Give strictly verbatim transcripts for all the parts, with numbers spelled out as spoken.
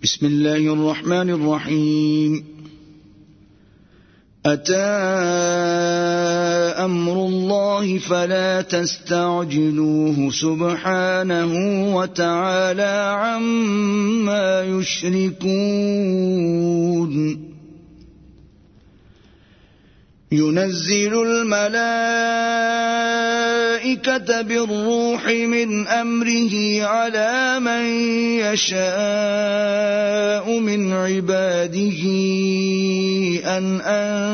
بسم الله الرحمن الرحيم. أتى أمر الله فلا تستعجلوه سبحانه وتعالى عما يشركون. ينزل الملائكة بالروح من أمره على من يشاء من عباده أن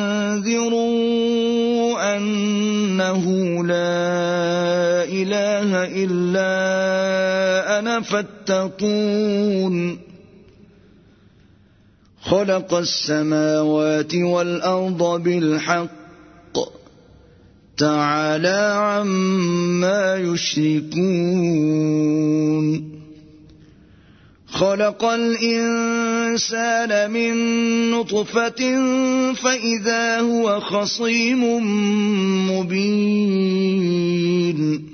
أنذروا أنه لا إله إلا أنا فاتقون. خلق السماوات والأرض بالحق تعالى عما يشركون. خلق الإنسان من نطفة فإذا هو خصيم مبين.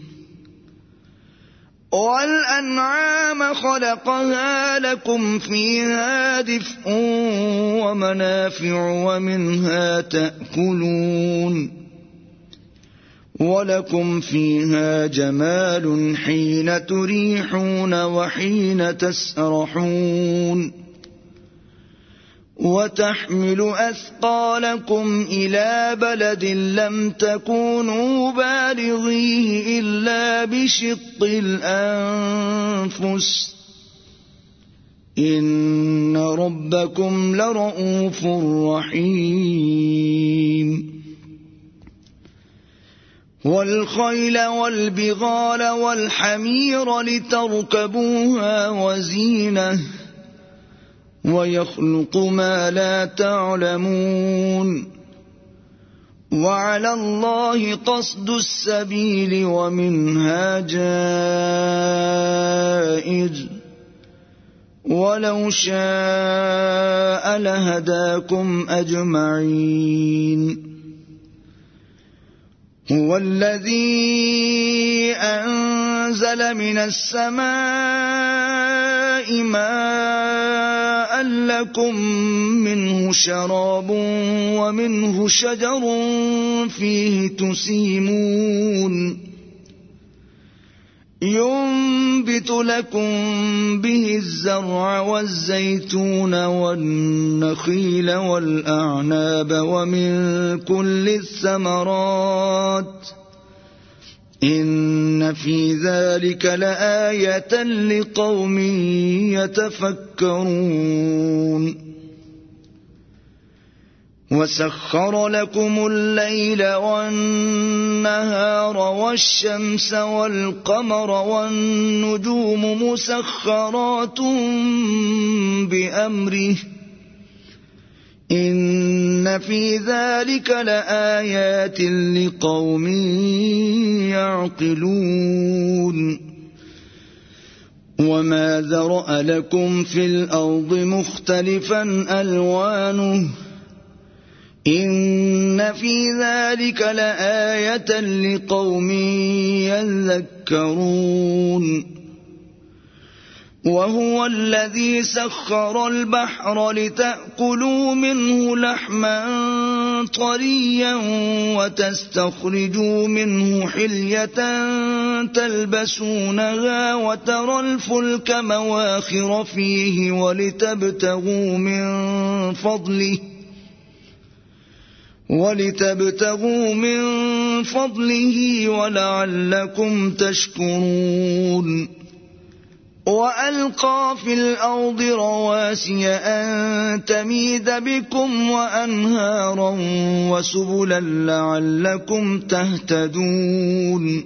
والأنعام خلقها لكم فيها دفء ومنافع ومنها تأكلون. ولكم فيها جمال حين تريحون وحين تسرحون. وتحمل أثقالكم إلى بلد لم تكونوا بالغيه إلا بشق الأنفس إن ربكم لرؤوف رحيم. والخيل والبغال والحمير لتركبوها وزينة ويخلق ما لا تعلمون. وعلى الله قصد السبيل ومنها جائر ولو شاء لهداكم أجمعين. هو الذي أنزل من السماء ماء لكم منه شراب ومنه شجر فيه تسيمون. ينبت لكم به الزرع والزيتون والنخيل والأعناب ومن كل الثمرات إن في ذلك لآية لقوم يتفكرون. وسخر لكم الليل والنهار والشمس والقمر والنجوم مسخرات بأمره إن في ذلك لآيات لقوم يعقلون. وما ذرأ لكم في الأرض مختلفا ألوانه إن في ذلك لآية لقوم يذكرون. وهو الذي سخر البحر لتأكلوا منه لحما طريا وتستخرجوا منه حلية تلبسونها وترى الفلك مواخر فيه ولتبتغوا من فضله ولتبتغوا من فضله ولعلكم تشكرون. وألقى في الأرض رواسي أن تميد بكم وأنهارا وسبلا لعلكم تهتدون.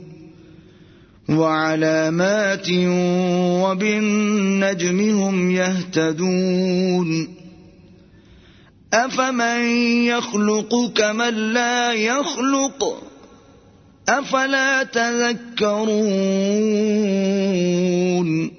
وعلامات وبالنجم هم يهتدون. أفمن يخلق كمن لا يخلق أفلا تذكرون.